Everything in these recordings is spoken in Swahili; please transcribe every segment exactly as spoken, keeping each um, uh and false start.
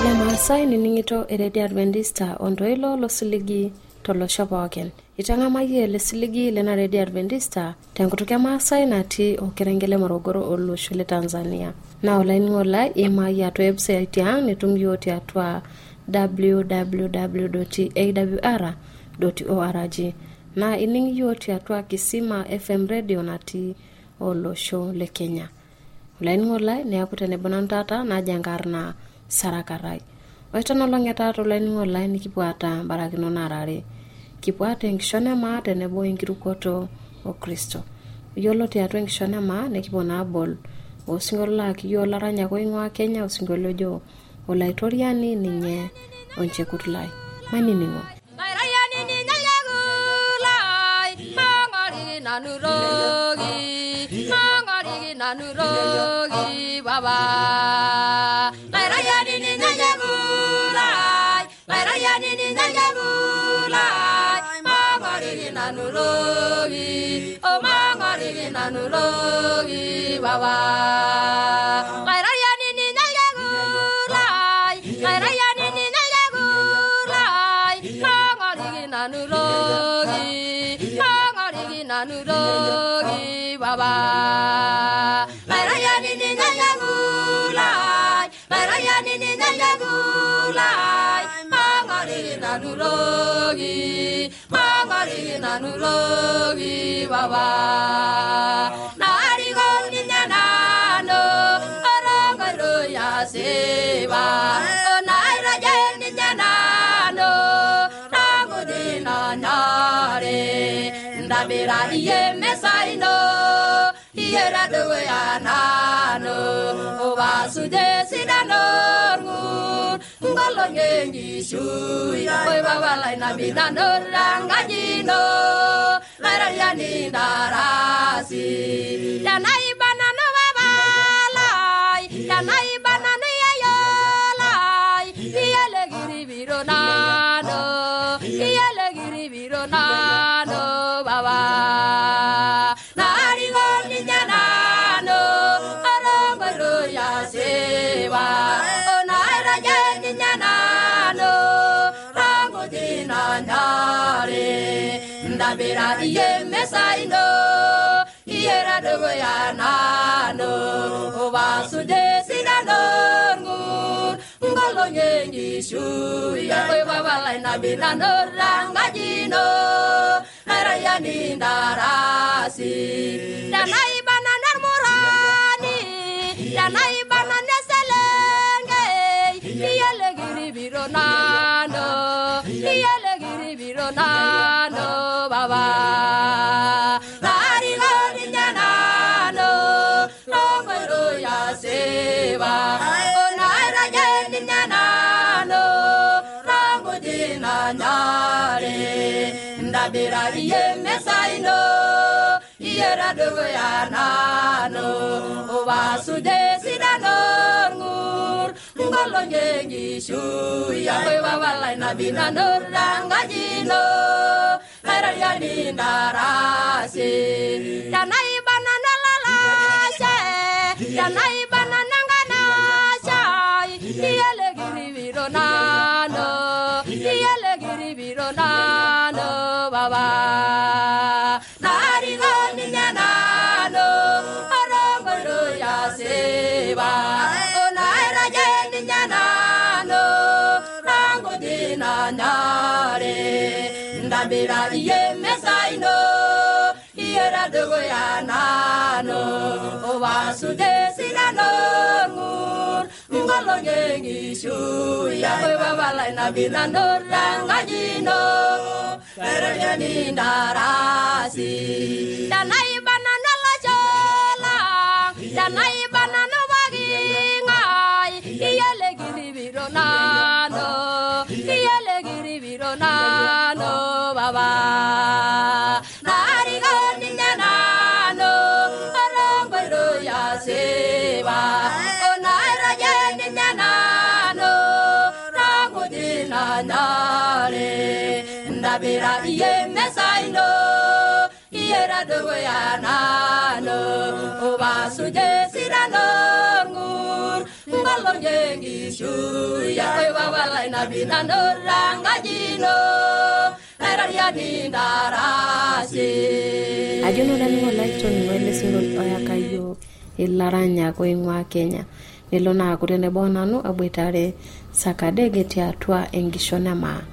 Kila maasai niningito eredi Adventista ondoilo losiligi tolosho pookin. Itang'amakie ele siligi lena eredi Adventista tenkutuk maasai natii okerengele Morogoro olosho le Tanzania. Na olainining'olai imai atua website yang nitum yiok tiatua w w w dot a w r dot org na ining yiok tiatua Kisima F M radio natii olosho le Kenya. Olainining'olai neeku tenebonan tata najankarna Sarakarai. Oitano long'etato olainining'olai nikipuata barakino narare. Kipuata enkishon maa tenebo enkirukoto o Kristo. Yiolo tiatua enkishon maa nikipona abol osingolio laa kiyiolo laranyak oing'ua Kenya osingolio ojo Olaitoriani ninye Onchekutulai. Manining'o. Nanurogi, mangari nanurogi, baba. Lairayani ni najagulai, lairayani ni najagulai, mangari nanurogi, oh mangari nanurogi, baba. Lairayani ni najagulai, lairayani ni najagulai, mangari nanurogi. Nanurogi baba Lairayani ni najagulai Lairayani ni najagulai Mangari nanurogi Mangari nanurogi baba Narigon ni nyanano Arangaro ya seba Nairajen ni nyanano Nangudina nare Dabira iye mesaino Iera dogo ya nano Oba sude sidanorngun Ngolo ngengi shuya Oy baba lai nabi nanoranga jino Laira yani darasi Yanai banano baba lai Yanai banano yayo lai Iyele giri biro nano Iyele giri biro nano baba Narigon ni nyanano Arangaro ya seba Onaira jeni nyanano Rangudina nyare Ndabira iye mesaino Iyera dogo ya nano Oba sude sidanorngun Ngolo nyengi shuya Oy baba lai nabi nanoranga jino Narayani darasi Danai bananar murani Danai bananar selenge Iyele giri biro nano Iyele giri biro nano baba Nari gori nyanano Nongoro ya seba Onaira jeni nyanano Rangudina nyare Ndabira iye mesaino Iyera dogo ya nano Oba sude sidanorngur Ngolo ngengi shuya Oy baba lai nabi nanoranga jino Laira yani darasi Yanai banana lalashe Yanai banana nganashe Iyele giri biro nano Iyele giri biro nano baba Narigon ni nyanano Arangaro ya seba Onaira jeni nyanano Rangudina nyare Ndabira iye mesaino Iyera dogo ya nano Oba sude sidanorngur Ngolo ngengi shuya Oy baba lai nabi nanoranga jino Lairayani darasi Danai banana la jola Danai banana wagingai Iyele giri biro nano Iyele giri biro nano baba Narigon ni nyanano Arangaro ya seba Onaira jeni nyanano Rangudina nyare Ndabira iye mesaino Iyera dogo ya nano Oba suje sidanorngur enkolong enkishui akoi wawalai nabinandoranga jino nairariani ndarasi. Ajo nolaningo laitoni wele single oyakayo ilaranyak oing'ua Kenya. Nelo naa kutenebo nanu aboitare Sakadege tiatua enkishon emaa.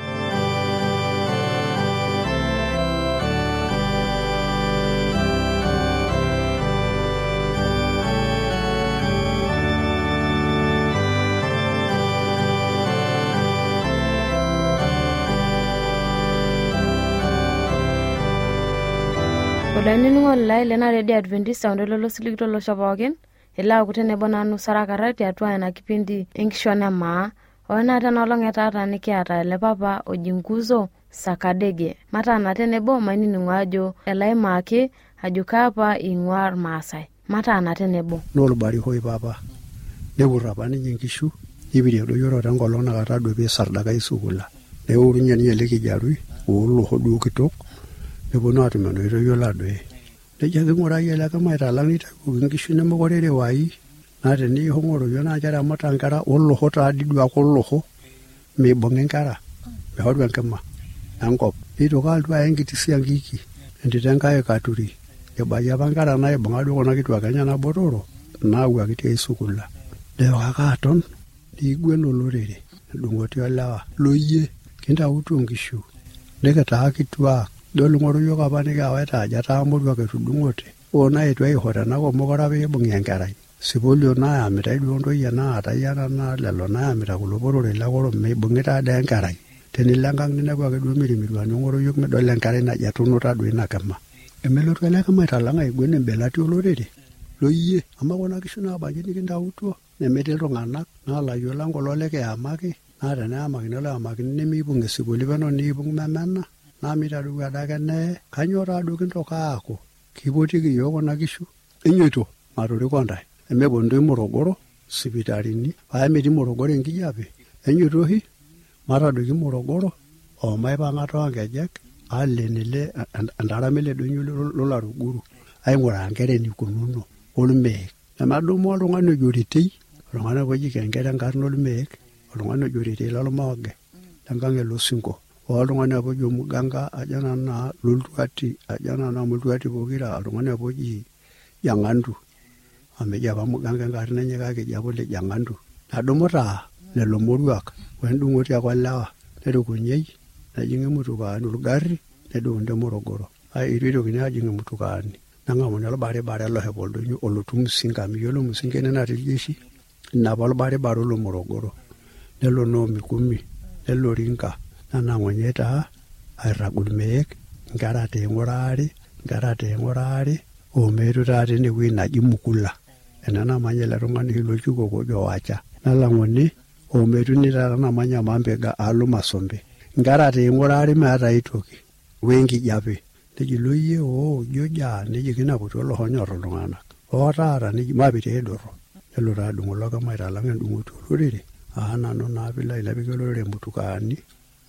Olaningo lai lena Radio Adventista ondolo losiligi tolosho pookin ila kutenebo nanu Sarakara tiatua ena kipindi enkishon emaa. Ona tanolong etata nikiata ele papa ojinguzo Sakadege. Mata na tenebo mainining'u ajo elaimaki ajo kapa ing'uar Maasai. Mata na tenebo. Nolbari hoi papa. Neburapa ninye nkishu ibiri do yoro tangolong nakata do be sardaka isukula. Neurunya ni eleki jarui olo hodu kitok. Nebono atumeno iro yola doe. Neja ngora yela kama italang ita nkishu nemogorere wai. Na teni hongoro yona jara matangara olo hota didu akollo ho. Me bongenkara. Me hodwan kama. Angkop. Ito kaltua engiti siangiki. Nditenga e katuri. Yabaya bangara na ebongado kona kitu akanya na bororo. Na uwa kiti isukula. Leo kakaton di gweno lorere. Dungoti alawa. Loye kinda utu ngishu. Neka taakitwa dolu ngoro yoka bane ga weta jata amuru ka tudungote. Ona etwa ihora na ko mogora be bongenkarai. Sibolio na amita idondo yana atayana na lelo na amita kuloborore la goro me bongeta da enkarai. Tenilangang nina kwa kedu miri mirwa ngoro yok me dole enkarai na jatuno ta duina kama. Emelo twala kama talanga igwene belati olorere. Loye ama kona kishuna bajeni kinda utwo ne metel ronganak na la yolango loleke amaki na tana amaki no la amaki nemi bunge sibolibano ni bung mamana na mita duga daga ne kanyora dugin to kaako kiboti ki yoko na kishu enyeto maruri konda emebondo Morogoro sibitarini aya meti Morogoro ngiyabe enyeto hi mara dugi Morogoro o mai ba ngato angejek alenile andaramele donyu lola ruguru ai ngora ngere ni kununo olme amadumo lungano juriti lungano boji kengere ngarno olme lungano juriti lalo mawage tangange losingo olungano bojo muganga ajana na lultuati ajana na multuati bogira lungano boji yangandu ameja ba muganga ngarne nyaka ke jabole yangandu adomota lelo moruak wendungoti akwalawa nedo kunyei najinge mutuka nulugari nedo nde Morogoro ai irido kinya jinge mutukani nanga mona lo bare bare lo heboldo nyu olotum singa mi yolo musingene na rigishi na balo bare bare lo Morogoro nelo no mikumi nelo rinka nana ngonyeta aragulmek ngarate ngorari ngarate ngorari o meru tare ni wina jimukula enana manyela rongani hilo chuko ko jowacha nalangoni o meru ni tara na manya mambega alu masombe ngarate ngorari mara itoki wengi jabe nejiloye o joja nejikina butolo honyoro lungana o tara ni mabite edoro elo ra dungola kama iralanga dunguto rurire ana no na bila ila bigolo re mutukani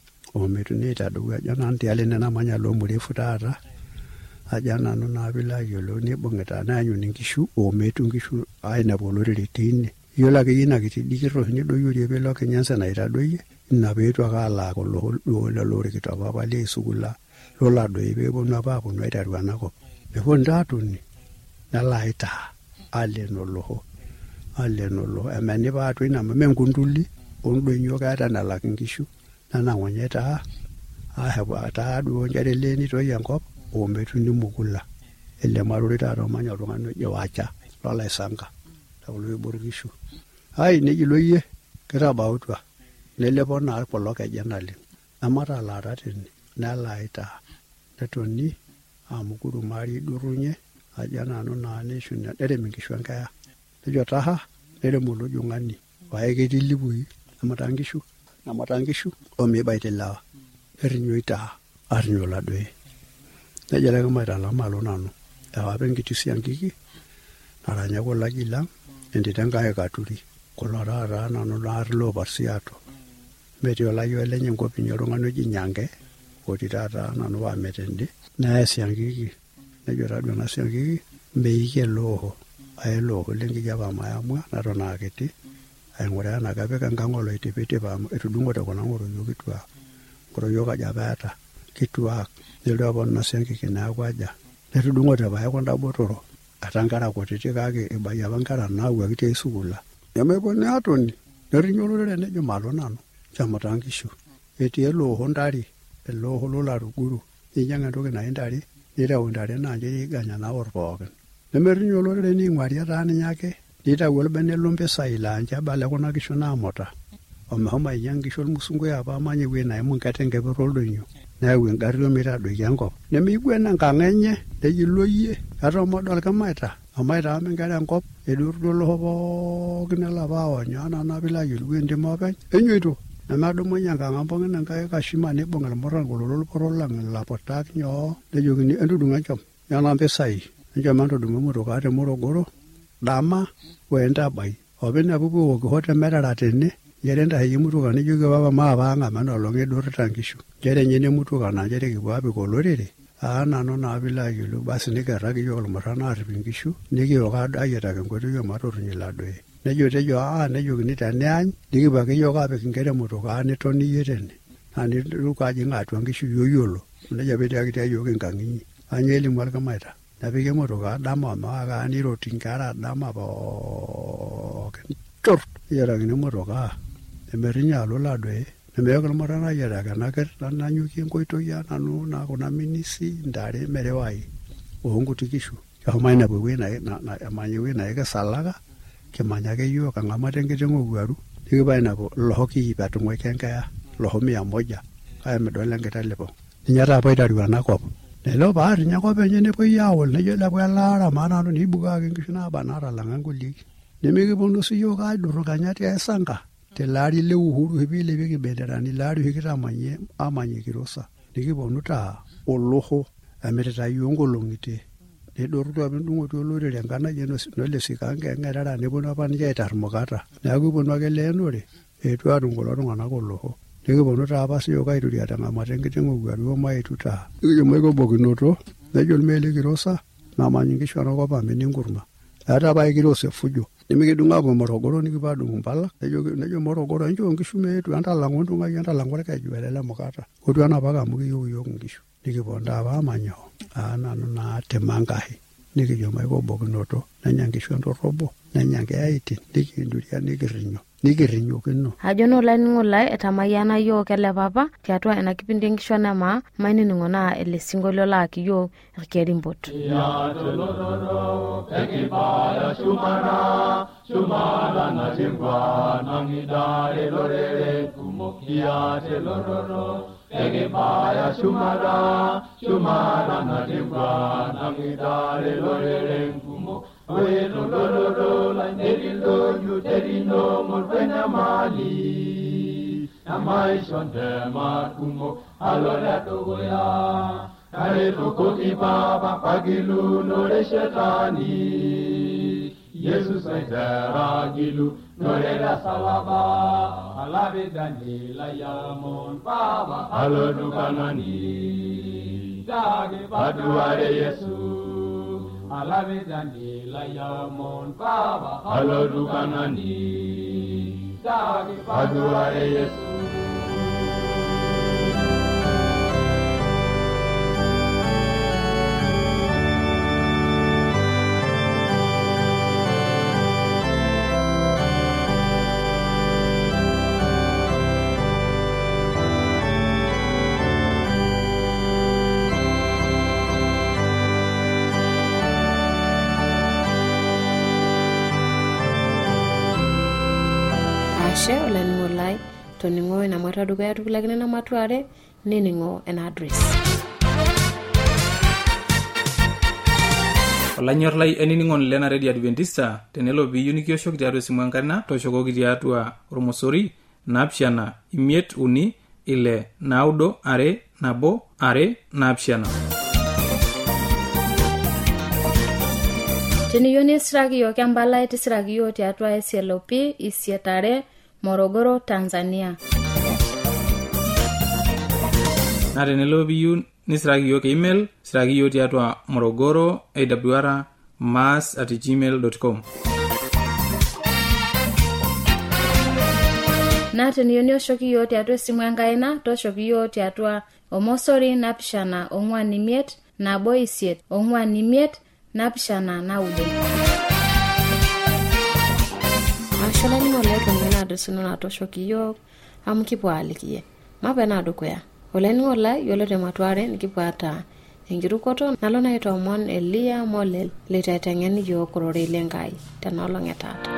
o meru ni taduga jana anti ale na manya lo murefu tara ajana no na bila yolo ni bongeta na nyu ningishu o metu ngishu aina bolorere tine yola ke yina kiti dikiro ni do yuri belo ke nyansa na ira doye na betu akala ko lo lo lore kitaba bale sugula lola do ibe bona ba bo no ira rwana ko be honda tuni na laita ale no lo ale no lo amani ba to ina mengunduli ondo nyoka ata na lakingishu na na ngonyeta a heba ta do njarele ni to yankop o metu ni mukula ele maruri ta ro manya rongano jowacha lola sanga tawlo borgishu ai ne jiloye kera bautwa nele bona poloka janali amara la ratin na laita netoni amukuru mari durunye ajana no na ne shunya dere mingishwanka ya jotaha dere mulu jungani waege dilibui amatangishu amatangishu o me baitela erinyoita arnyola doe najala kama ira malo nano awa bengiti siangiki naranya ko lagila enditanga e katuri kolora nano larlo barsiato metio la yo lenye ngopi nyorongano jinyange otitata nano wa metende na siangiki najora dona siangiki meike loho ai loho lengi jaba mayamwa narona aketi aing'uraa ena kapik enkang oloitipitip amu etudung'ote kuna ng'otonye kituak ng'otonye aja peeta kituak nildo apa nosa enkiki neeku aja netudung'ote pae kunda botoro ata nkera kutitik kake ibai apa nkera naawuaki te sukuul nemeponi atoni nerinyia olorere nejo malo nanu chamuta nkishu etii elooho ntare elooho lolaruguru ninyang'a entoki naai ntare nitau ntare naa nche iganya naworr pookin nemerinyia olorere niing'uari taa ninye ake nitau olbene lompisai laa nche ebala kuna kishu naamuta omeshomo ainyang' nkishu ormusungui apa amanya ewueji naimu nkete enkeper oldonyo neyau engarri omitadoiki enkop nemiguana enkang enye neyiloyie etomodol kimaita amaita ame nkera enkop edurruo loho pookin elapa aonyo anaa napilo ayiolou entim openy enyoito nemedumunye enkang ang pookin enkai kashima neibung' irmurran kulo lolporor lang ilaputak nyoo nejokini entudung'o enchom nena mpisai enchom entudung'o emotokaa te Morogoro dama wendabai openy apuku eokisho temerara tene njere ntaheyie mutuka nijoki papa maapaang'a menolong' idurrita nkishu njere nye ene mutuka naa njere kipuo apik olorere aa nanu naa pilo ayiolou basi nikerraki yiok irmurran aarrip nkishu nikiok ayietaki enkoitoi omatotorunye iladoe nejo tejo aa nejokini teneany nikipuo ake yiok apik nkera emotokaa nitoni iyie tene naa niruko ajing' atua nkishu yiolo nejia peitiakiti yiok enkang'inyi aanyo elimu orkimaita nepiki emotokaa dama omewakaa niroti nkera dama pookin torr eyiatakini emotokaa nemerinyia alo ladoe nemeok irmurran ayietaki ena kerr nanyokie enkoitoi nanu naa kuna minisi ntare merewai oonkuti kishu kihomo ainepu ewueji emanya ewueji naji Kisalaka kimanya ake yiok eng'amata enkiteng owuaru nikipuo ainepu loho kiip etung'uaiki enkeeya loho mia moja kake midol enkiteng lipong' ninye taapa oitereu enakop nelo paar ninye enkop enye nepuoi aawol nejo lepu elaara maa nanu niibukaki nkishu naaba naatalang'a nkulie nemikiponu siyiok aidurru kenya tiai sanka tele ari le Uhuru oshi piilepieki benderani ile ari oshi kitamanyie amanyie Kirosa nikiponu taa oloho emirita yiok nkolong'i te nidurrutu apa endung'oti olorere enkanai nole Sikange eng'erera neponu apa ninche aitarr mukata neeku iponu ake leenore eetuo aatum kulo tung'anak oloho nikiponu taa apa siyiok aituria teng'amata enkiteng owuaru omaetu taa nikijo maikobokinoto nejo ormeeli Kirosa namany nkishu enakop amu ene nkurma eeta apa Kirosa efujo nemikidung'o aapuo Morogoro nikipuo aadung' impala nejo Morogoro enchoo nkishu meetu entalang'u entung'ai entalang'u orkeju elele mukata otu enapake amu kiyieu yiok nkishu nikiponu taa apa amanya aa nanu naa Timangahi nikijo maikobokinoto nenya nkishu entorrobo nenya nkeyaitin nikinduria nikirrinyo nikirrinyokino ajo naa olainining'o lai etamayiana yiok ele papa tiatua ena kipindi enkishu enemaa mainining'o naa ele sinkolio laaki yiok irkerimpot ekibaya shumara shumara natingwa nangidare lorere kumokia telororo ekibaya shumara shumara natingwa nangidare lorere kumo welo lororo la nerilo yuterino morfena mali amaishonde makumo alora togoya kare tokoki baba pagilu nore shetani Yesus aitera gilu nore la salaba alabe Daniela yamon baba alodu kanani dage paduare Yesus alabe Daniela yamon baba alodu kanani dage paduare Yesus. Ashe olainining'o lai toning'o ina mwata dukuya tukilakini na matuare nining'o ena address. Olanyor lai enining'o lena Radio Adventista tenelo piiyieu nikioshoki tiatua esimu enkarina tooshokoki tiatua ormosori naapishana imiet uni ile naudo are nabo are naapishana. Teniyieu nisiraki yiok empalai tisiraki yiok tiatua S L O P isietare Morogoro, Tanzania. Na tenelo piiyieu nisiraki yiok email siraki yiok tiatua morogoro awr mass at gmail dot com. na teniyieu nioshoki yiok tiatua esimu enkaina tooshoki yiok tiatua omosori napishana ong'uan imiet nabo isiet ong'uan imiet napishana naudo. Ashalani ng'ole tung'ena adresino na tooshoki yiok amu kipuo alikie mapena dukuya oleni ng'ola yiolo tematuare nikipuo ata enkirukoto nalo naitomon Elia Molel leitaiteng'eni yiok ororei lenkai tenolong' etaata.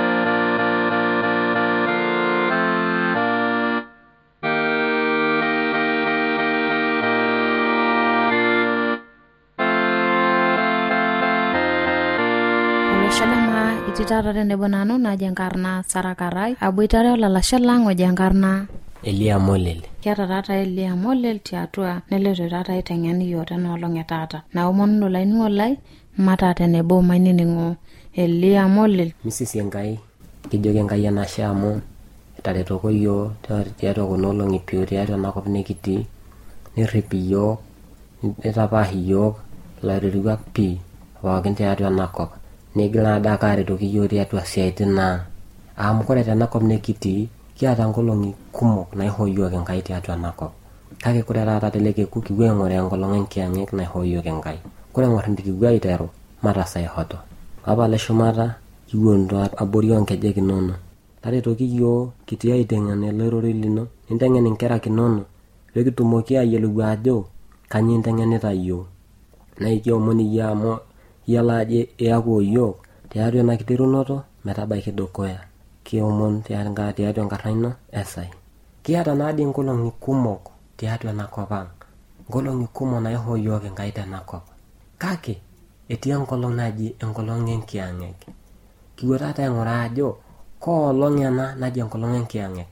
Shalama ititata tenebo nanu naji enkarna Sarakarai aboitare olalashe lang oji enkarna Elia Molel. Kiata tata Elia Molel tiatua neleto tata aiteng'eni yiok tenolong' etaata. Naomonu olainining'olai mata tenebo mainining'o Elia Molel. Misisi Enkai kijoki Enkai enashe amu etaretoko yiok tiatua kuna olong'i pii tiatua enakop nikitii nirrip yiok nitapaash yiok ilairoriak pii pookin tiatua enakop. Nigila adake aretoki yiok tiatua siaitin naa amu kore tenakop nikitii kiata nkolong'i kumok naihoo yiok Enkai tiatua enakop. Kake kore taata telekeku kipuo aing'oraa enkolong' enkiyang'et naihoo yiok Enkai. Kore ng'or nikipuo aiteru matasai hoto. Apa leshumata kiwuonuto abori onkejek inono. Taretoki yiok kitii aiteng'en ele rorei lino ninteng'en inkera kinono pekitumoki ayiolou ajo kanyio inteng'enita yiok. Naa kiomon iyie amu yiolo ajo iyaku yiok tiatua ena kiterunoto metabaiki dukuya. Kiomon tiatua enkarna ino Esai. Kiata naadi nkolong'i kumok tiatua enakop ang'. Nkolong'i kumok naihoo yiok Enkai tenakop. Kake etii enkolong' naji enkolong' enkiyang'et. Kipuo taata aing'uraa ajo koolong' ena naji enkolong' enkiyang'et.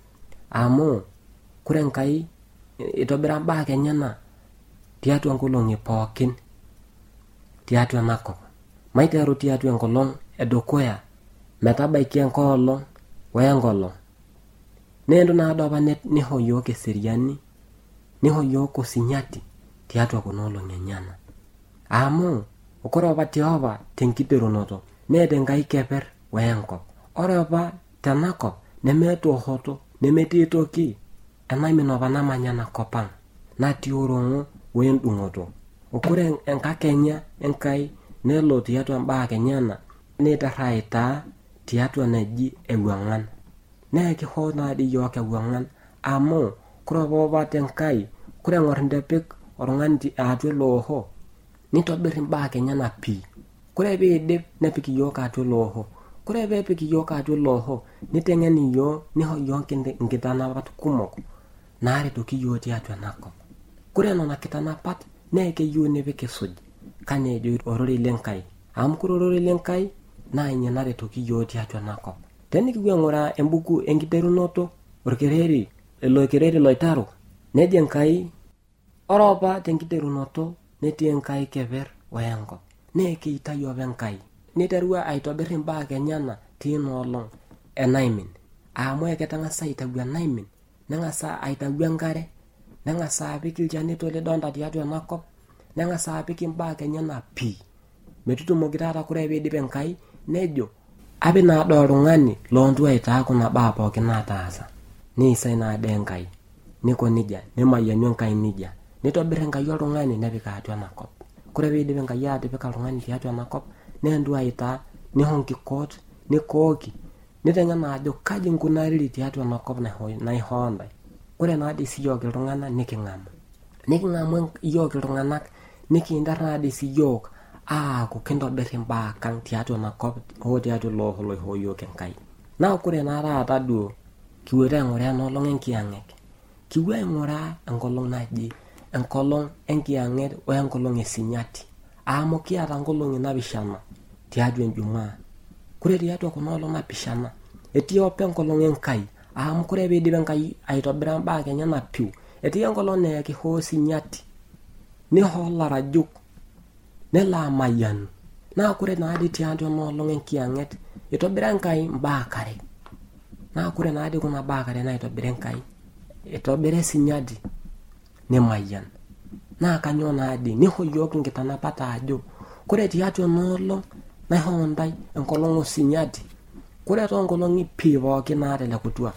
Amu kure Enkai itobira mbaa kenyana tiatua nkolong'i pookin tiatua enakop. Maiteru tiatua enkolong' edukuya metabaiki enkolong' wenkolong'. Nendo naado apa nihoo yiok eseriani nihoo yiok osinyati tiatua kuna olong'i enyana. Amu okore apa tiopa tenkiterunoto neeta Enkai keper wenkop. Ore apa tenakop nemeeta ohoto nemetii toki enaimin apa namanya enakop ang' natii orong'o wendung'oto. Okore enkakenya Enkai nelo tiatua mbaa kenyana niterra aitaa tiatua naji ewang'an. Nee kihoo naadi yiok ewang'an amu kore apa tenkai kore ng'or ndepik orng'ani atua looho nitobir mbaa kenyana pii. Kore piidip nepik yiok atua looho. Kore peepik yiok atua looho niteng'en yiok niho yiok nkitanapat kumok naaretoki yiok tiatua enakop. Kore nena kitanapat nee keyieu nipik isuj kane ejo ororei lenkai amu kore ororei lenkai naa ina naretoki yiok tiatua enakop. Tenikipuo aing'uraa embuku enkiterunoto orkereri ilo kereri loitaru nejo Enkai ore apa tenkiterunoto netii Enkai keper wenkop. Nee keitayu apa Enkai niterua aitobir mbaa kenyana tina olong' enaimin amu eketang'asa aitayu enaimin neng'asa aitayu enkare neng'asa apik ilchanito lidonta tiatua enakop neng'asa apik mbaa kenyana pii metutumoki taata kure piidip Enkai nejo api naado oltung'ani loontu aitaa kuna baa pookin nataasa niisai naade Enkai niko nija nemayianu Enkai nija nitobir Enkai oltung'ani nepik atua enakop. Kure piidip Enkai atipika oltung'ani tiatua enakop neentu aitaa niho nkikot nikooki niteng'en ajo kaji nkunariri tiatua enakop naihoo ntae. Kore naadi siyiok iltung'anak niking'amu niking'amu yiok iltung'anak nikintar naadi siyiok aaku kintobir mbaa kang' tiatua enakop hoo tiatua looho loihoo yiok Enkai. Naa kure naa taata duo kipuoito aing'uraa enkolong' enkiyang'et. Kipuo aing'uraa enkolong' naji enkolong' enkiyang'et wenkolong' esinyati amu kiata nkolong'i napishana tiatua enjumaa. Kure tiatua kuna olong' napishana etii apa enkolong' Enkai amu kure piidip Enkai aitobira mbaa kenyana piu etii enkolong' naa kihoo sinyati nihoo larajuk nelo amayianu. Naa kure naadi tiatua enkolong' enkiyang'et itobira Enkai mbaa kare. Naa kure naadi kuna baa kare naitobira Enkai itobira sinyati nemayian. Naa kanyoo naadi niho yiok nkitanapat ajo kure tiatua enolong' naihoo ntae enkolong' osinyati kure too nkolong'i pii pookin naatelekutua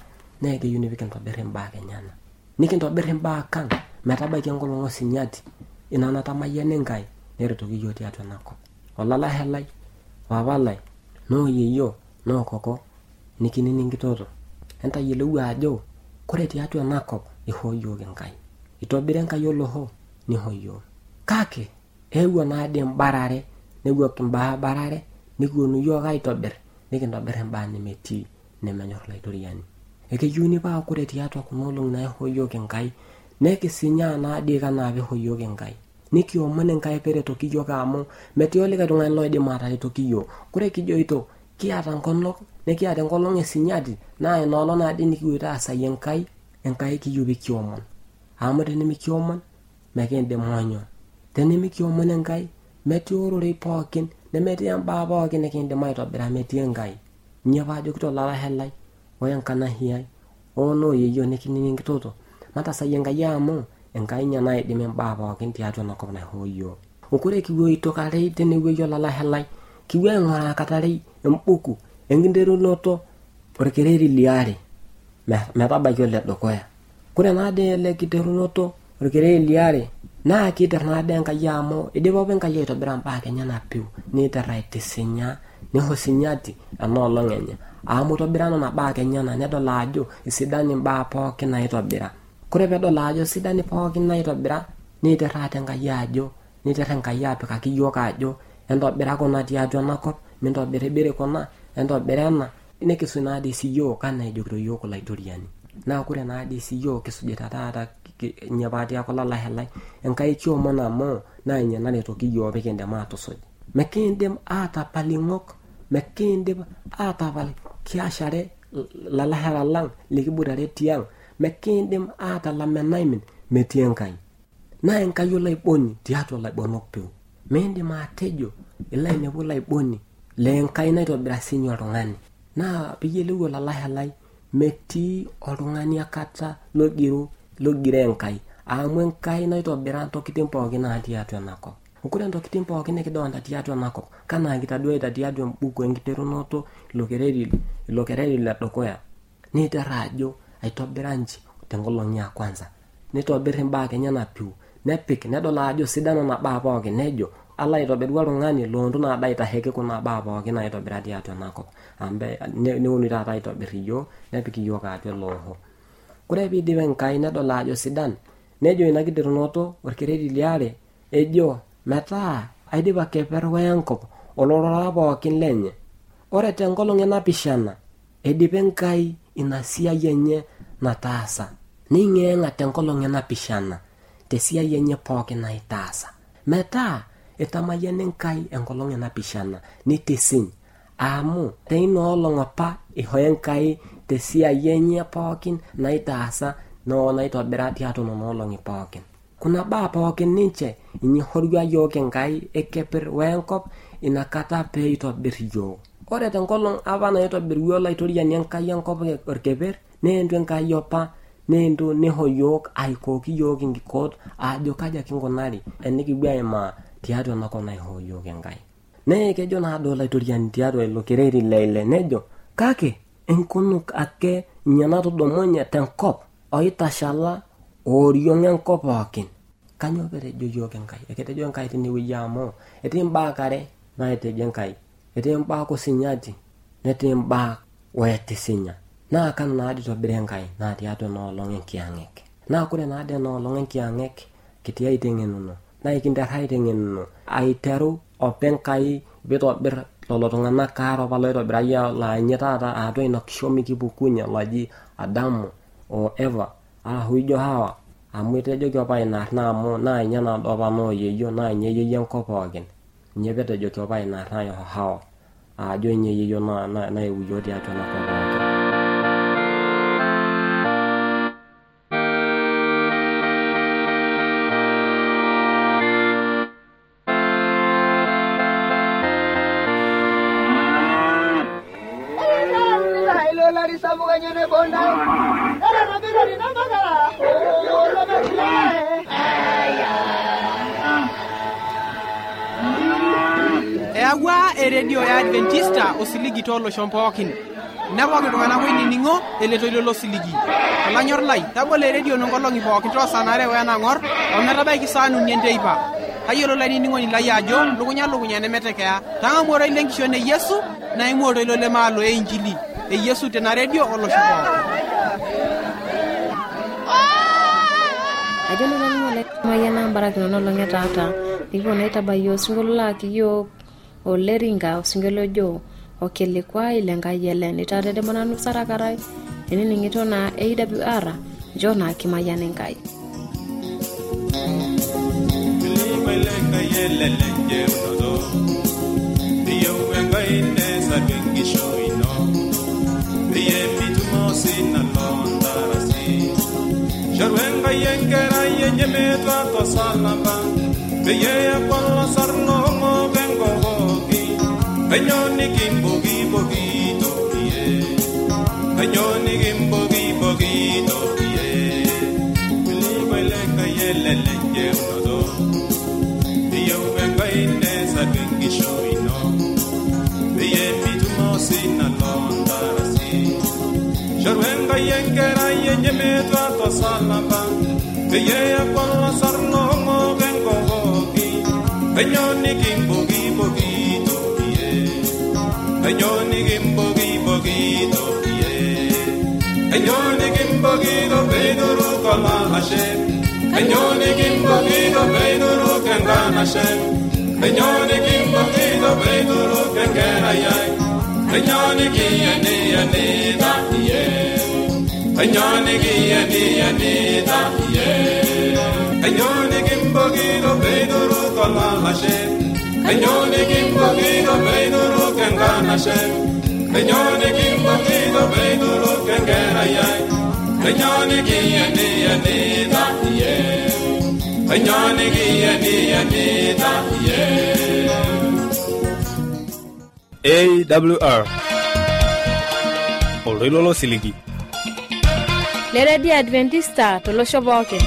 nee keyieu nikintobirr imbaa kenyana nikintobirr imbaa kang metabaiki enkolong osinyati ina natamayiana Enkai neretoki yiok tiatua enakop. Olalahe lai wapalai noo yeyio noo koko nikinining'itoto entayiolou ajo kore tiatua enakop ihoo yiok Enkai, itobira Enkai oloho nihoo yiok. Kake eewuo naadii embarare newuo kimbaa barare nikiwuonu yiok aitobirr nikintobirr imbaa nemetii nemenyorr ilaitoriani. Ekeyieuni paa kore tiatua kuna olong'i naihoo yiok Enkai nekisinyaa naadii kanaa piihoo yiok Enkai nikiomon Enkai peretoki yiok amu metii olikae tung'ani loidim ataretoki yiok. Kore kijoito kiata nkolong nikiata enkolong esinyati naa ina olong naadii nikiwoito aasayie Enkai Enkai kiyieu pikiomon amu tenemikiomon mekiindim onyo. Tenemikiomon Enkai metii ororei pookin nemetii embaa pookin nikiindim aitobira metii Enkai. Nye paajokito olalahe lai oenkanahie ai onoo yeyio nikinining'itoto matasayie Enkai amu Enkai nye naidim imbaa pookin tiatua enakop naihoo yiok. Okore kiwoito karei tenewueji olalahe lai kipuo aing'uraa katarei embuku enkinterunoto orkereri liare metabaiki ole dukuya. Kore naadii ele kiterunoto orkereri liare naa kiiterr naadii Enkai amu idipa apa Enkai aitobira imbaa kenyana piu niiterr aitisinya neho sinyati enoolong enye amu itobira nena baa kenyana nedol ajo isidan imbaa pookin naitobira. Kore peedol ajo sidan pookin naitobira niiterr ate Enkai ajo niiterr Enkai apikaki yiok ajo entobira kuna tiatua enakop mintobiribiri kuna entobira ena nikisuj naadii siyiok anaa ejokito yiok ilaitoriani. Naa kore naadii siyiok kisujita taata nye paatiaki olalahe lai Enkai kiomon amu naa ina naretoki yiok pikindim aatusuj. Mekiindim aatapal ing'ok mekiindim aatapal kiashare lalahera lang likiboitare tiang' mekiindim aatalam enaimin metii Enkai. Naa Enkai oloiboni tiatua ilaibonok piu. Miindim atejo ilo ainepu ilaiboni le Enkai naitobira siinye oltung'ani. Naa piiyiolou olalahe lai metii oltung'ani akata logiru logiroo Enkai amu Enkai naitobira ntokitin pookin natii atua enakop. Kore ntokitin pookin nikidolta tiatua enakop kanaa kitaduaita tiatua embuku enkiterunoto ilo kereri ilo kereri le dukuya niiterr ajo aitobira nji tenkolong ya kwanza nitobirr imbaa kenyana piu nepik nedol ajo sidan nena baa pookin nejo ala aitobiru oltung'ani loontu naadii aitasheki kuna baa pookin naitobira tiatua enakop ambe neuni taata aitobirr yiok nepik yiok atua looho. Kore piidip Enkai nedol ajo sidan nejo ina kiterunoto orkereri liare ejo metaa aidipa keperr wenkop olorora pookin lenye. Ore tenkolong enapishana eidipa Enkai ina siai enye nataasa ning'eng'a tenkolong enapishana tesiai enye pookin naitaasa metaa etamayiana Enkai enkolong enapishana nitisiny amu teina olong apa ihoo Enkai tesiai enye pookin naitaasa noo naitobira tiatua nena olong'i pookin. Kuna baa pookin ninche inyihorua yiok Enkai ekepirr wenkop inakata peitobirr yiok. Ore tenkolong apa naitobirua olaitoriani Enkai enkop orkeperr neentu Enkai apa neentu neho yiok aikooki yiok inkikot ajo kaja kingunari enikipuo aimaa tiatua enakop naihoo yiok Enkai. Nee kejo naadii olaitoriani tiatua ilo kereri leile nejo kake enkunuk ake nye natudumunye tenkop oitashala oriong enkop pookin. Kanyoo petejo yiok Enkai? Eketejo Enkai tinewueji amu etii mbaa kare naitejo Enkai. Etii mbaa kosinyati netii mbaa oetisinya. Naa kanu naadii itobira Enkai naa tiatua enoolong enkiang'et. Naa kore naadii enoolong enkiang'et kitii aiteng'enuno naa ikinterr aiteng'enuno aiteru opa Enkai piitobirr lolo tung'anak aare apa loitobirayie laanye taata atua ina kisho mikipukunye loji Adamu o Eva ahu ijo Hawa amu etejoki apa inaarr naa amu naa inye nado apa noo yeyio naa inye yeyio enkop pookin. Inye petejoki apa inaarr naa Hawa ajo inye yeyio naewuo yiok tiatua enakop pookin. Eawua eredio ya Adventista osiligi toloshon pookin nepoki iltung'anak oinining'o ele toilo losiligi. Olanyor lai, tabolo eredio nonkolong'i pookin toosanare wenang'or ometabaiki saa uni enteipa. Tayiolo lainining'oni lai ajo lukunya lukunya nemetekeya. Tang'amu oroi lenkishon e Yesu naimu ortoilo lemaalo e Injili e Yesu tena redio olosho pookin. Ajo nanu ng'ole mayiana mbarakinono olong'e taata nikipuo naitabayio osinkolio laaki yiok oleringa osinkolio ojo okilikwai lenkai ele nitatetemo nanu sarakarai enining'ito na A W R njo na kimayian enkai. Jarwenga yengera yenyemetwa tosalamba Beye pala sarno mo bengo hoki Anyoni kimbogi bogi tokie Anyoni kimbogi bogi tokie Bili kweleka yelele yerunodo Beye wenga ine sa gengi shoino Beye mitumo sina londarasi Jarwenga yengera yenyemetwa tosalamba Beye pala sarno mo bengo hoki Anyoni kimbogi bogi tokie Anyoni kimbogi bogi tokie Anyoni kimbogi do beiduru kala Hashem Anyoni kimbogi do beiduru kengana Hashem Anyoni kimbogi do beiduru kengana yai Anyoni kiyani yani da ye Anyoni kiyani yani da ye Anyoni kimbogi do beiduru kala Hashem Anyoni kimbogi do beiduru kengana Hashem Anyoni kimbogi do beiduru kengana yai Anyoni kiyani yani da ye Anyoni kiyani yani da ye A W R Oltoilo losiligi Leredi Adventista tolosho pookin.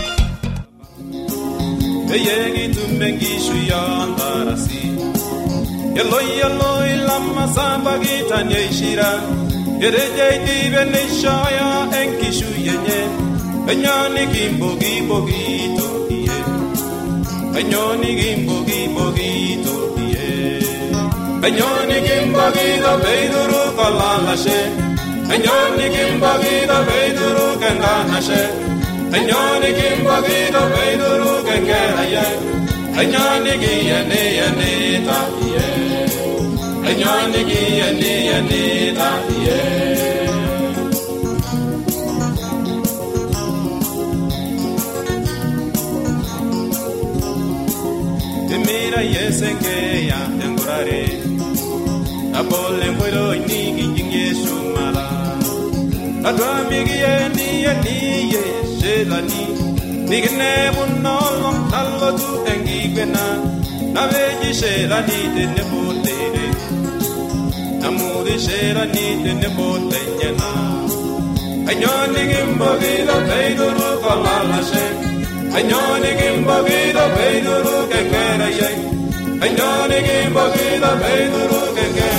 Beyegi tumbengishu yandarasi Yeloi yeloi lama sambagita nyeshira Yereje dibe nishaya enkishu yenye Enyoni kimbogi bogi tokie Enyoni kimbogi bogi tokie Enyoni kimbogi do beiduru kalalashe Enyoni kimbogi do beiduru kenganashe Enyoni kimbogi do beiduru kengeraye Enyoni kiyane yane ta ye Enyoni kiyane yane ta ye Mira yesenge ya engurare Abole mwero inigi inge shumala Adwa migi yeni yeni ye shelani Nigene bunolong talo tu engi gwena Naveji shelani tene botere Namudi shelani tene botere na Anyoni gimbogi do beiduru kalalashe Anyoni kimbogi do beiduru kengera ye Anyoni kimbogi do beiduru kengera